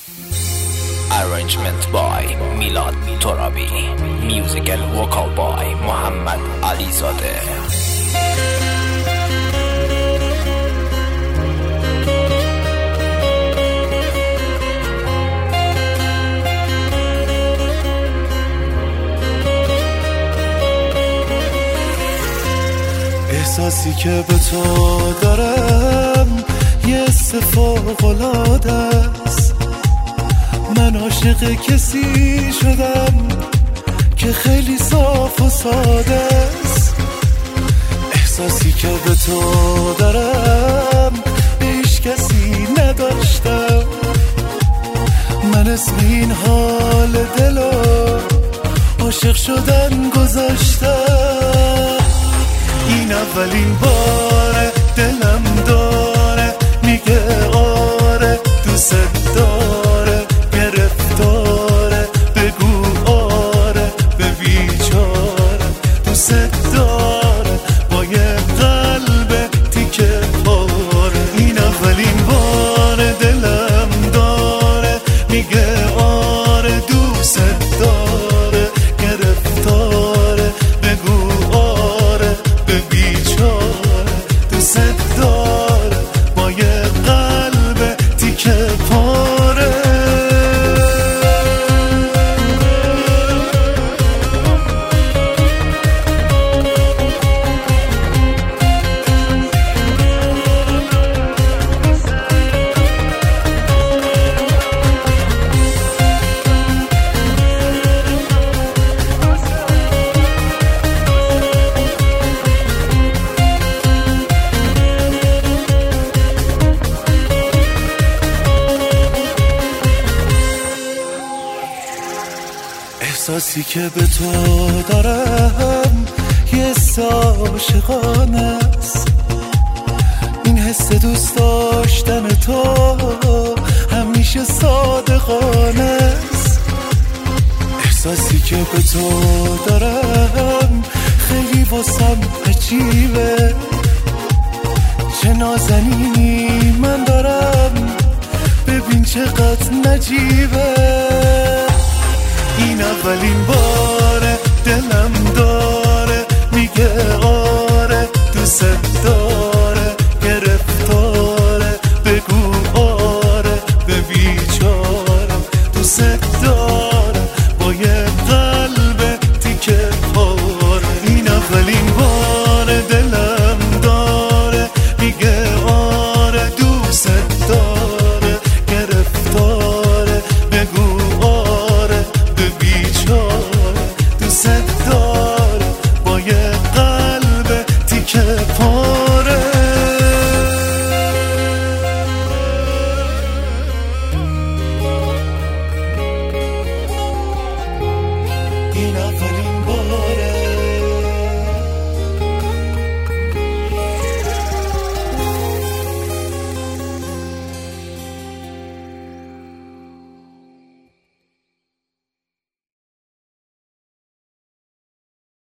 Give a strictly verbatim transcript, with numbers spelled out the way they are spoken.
Arrangement by Milad Torabi. Musical vocal by محمد علیزاده. احساسی که به تو دارم یه حس فوق‌العاده است. من عاشق کسی شدم که خیلی صاف و ساده است. احساسی که به تو دارم هیچ کسی نداشتم. من اسم این حال دلو عاشق شدن گذاشتم. این اولین باره دلم داره میگه آره دوست داره، گرفتاره بگو آره به بیچاره. دوست داره با یه قلب تیکه پاره. این اولین باره دلم داره میگه آره دوست داره، گرفتاره بگو آره به بیچاره. دوست داره با یه قلب تیکه پاره. احساسی که به تو دارم یه حس عاشقانه است. این حس دوست داشتن تو همیشه صادقانه است. احساسی که به تو دارم خیلی واسم عجیبه. چه نازنینی من دارم ببین چقدر نجیبه. این اولین باره دلم داره میگه آره دوست داره، گرفتاره بگو آره به بیچاره. دوست داره با یه قلب تیکه پاره. این اولین باره دلم داره میگه آره دوست داره، گرفتاره بگو آره به بیچاره. دوست داره با یه قلب تیکه پاره. این